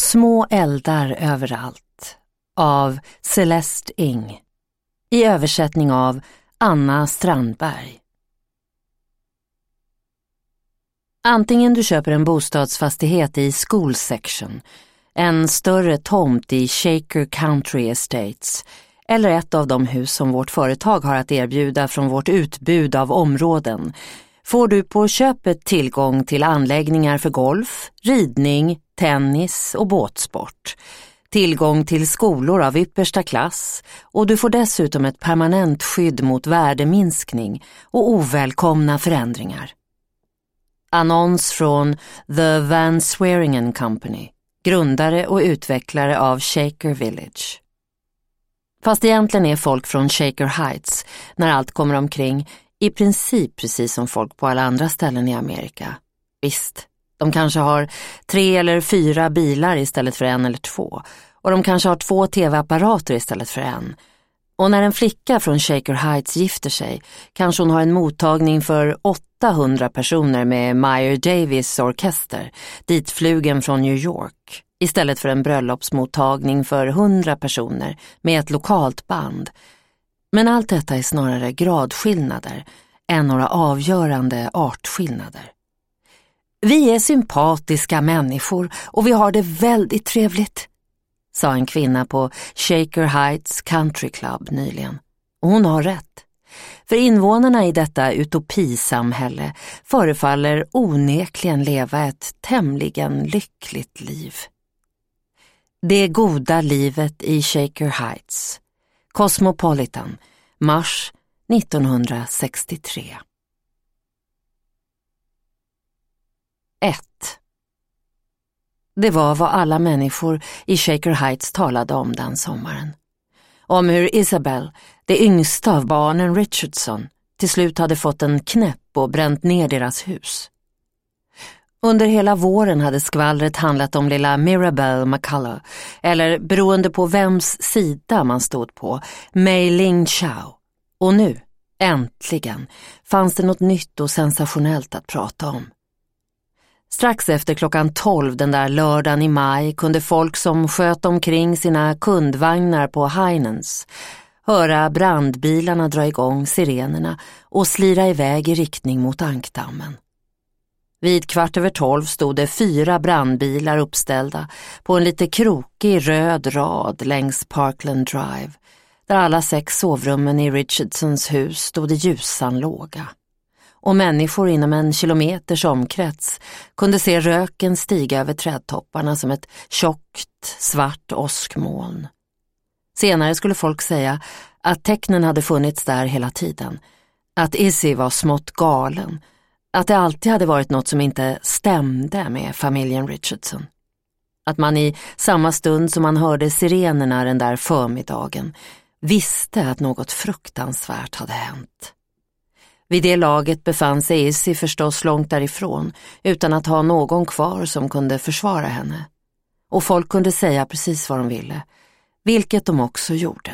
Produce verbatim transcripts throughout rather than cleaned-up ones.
Små eldar överallt av Celeste Ng i översättning av Anna Strandberg. Antingen du köper en bostadsfastighet i School Section, en större tomt i Shaker Country Estates eller ett av de hus som vårt företag har att erbjuda från vårt utbud av områden, får du på köpet tillgång till anläggningar för golf, ridning, tennis och båtsport, tillgång till skolor av yppersta klass, och du får dessutom ett permanent skydd mot värdeminskning och ovälkomna förändringar. Annons från The Van Swearingen Company, grundare och utvecklare av Shaker Village. Fast egentligen är folk från Shaker Heights, när allt kommer omkring, i princip precis som folk på alla andra ställen i Amerika. Visst, de kanske har tre eller fyra bilar istället för en eller två. Och de kanske har två tv-apparater istället för en. Och när en flicka från Shaker Heights gifter sig, kanske hon har en mottagning för åttahundra personer med Meyer Davis orkester, ditflugen från New York, istället för en bröllopsmottagning för hundra personer med ett lokalt band. Men allt detta är snarare gradskillnader än några avgörande artskillnader. Vi är sympatiska människor och vi har det väldigt trevligt, sa en kvinna på Shaker Heights Country Club nyligen. Och hon har rätt. För invånarna i detta utopisamhälle förefaller onekligen leva ett tämligen lyckligt liv. Det goda livet i Shaker Heights. Cosmopolitan, mars nittonhundrasextiotre. ett. Det var vad alla människor i Shaker Heights talade om den sommaren. Om hur Isabel, det yngsta av barnen Richardson, till slut hade fått en knäpp och bränt ner deras hus. Under hela våren hade skvallret handlat om lilla Mirabelle McCullough, eller beroende på vems sida man stod på, Mei Ling Chao. Och nu, äntligen, fanns det något nytt och sensationellt att prata om. Strax efter klockan tolv den där lördagen i maj kunde folk som sköt omkring sina kundvagnar på Heinens höra brandbilarna dra igång sirenerna och slira iväg i riktning mot ankdammen. Vid kvart över tolv stod det fyra brandbilar uppställda på en lite krokig röd rad längs Parkland Drive, där alla sex sovrummen i Richardsons hus stod i ljusan låga. Och människor inom en kilometers omkrets kunde se röken stiga över trädtopparna som ett tjockt, svart åskmoln. Senare skulle folk säga att tecknen hade funnits där hela tiden, att Izzy var smått galen, att det alltid hade varit något som inte stämde med familjen Richardson. Att man i samma stund som man hörde sirenerna den där förmiddagen visste att något fruktansvärt hade hänt. Vid det laget befann sig Izzy förstås långt därifrån utan att ha någon kvar som kunde försvara henne. Och folk kunde säga precis vad de ville, vilket de också gjorde.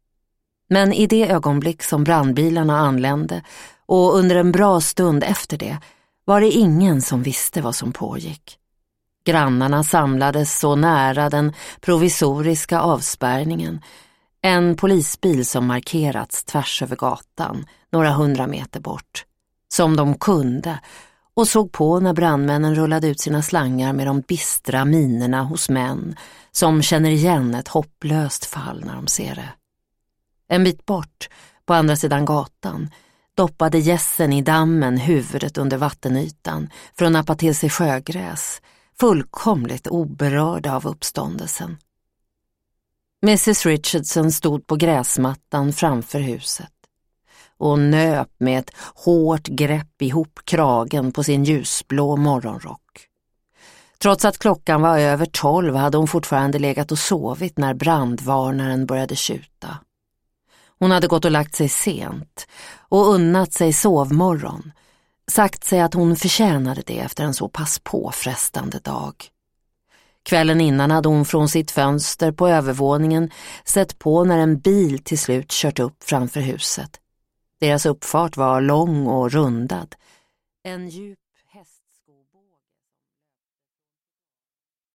Men i det ögonblick som brandbilarna anlände och under en bra stund efter det var det ingen som visste vad som pågick. Grannarna samlades så nära den provisoriska avspärrningen, en polisbil som markerats tvärs över gatan några hundra meter bort, som de kunde, och såg på när brandmännen rullade ut sina slangar med de bistra minerna hos män som känner igen ett hopplöst fall när de ser det. En bit bort, på andra sidan gatan, doppade gässen i dammen huvudet under vattenytan för att nappa till sig sjögräs, fullkomligt oberörda av uppståndelsen. missus Richardson stod på gräsmattan framför huset och nöp med ett hårt grepp ihop kragen på sin ljusblå morgonrock. Trots att klockan var över tolv hade hon fortfarande legat och sovit när brandvarnaren började tjuta. Hon hade gått och lagt sig sent och unnat sig sovmorgon, sagt sig att hon förtjänade det efter en så pass påfrestande dag. Kvällen innan hade hon från sitt fönster på övervåningen sett på när en bil till slut kört upp framför huset. Deras uppfart var lång och rundad. En djup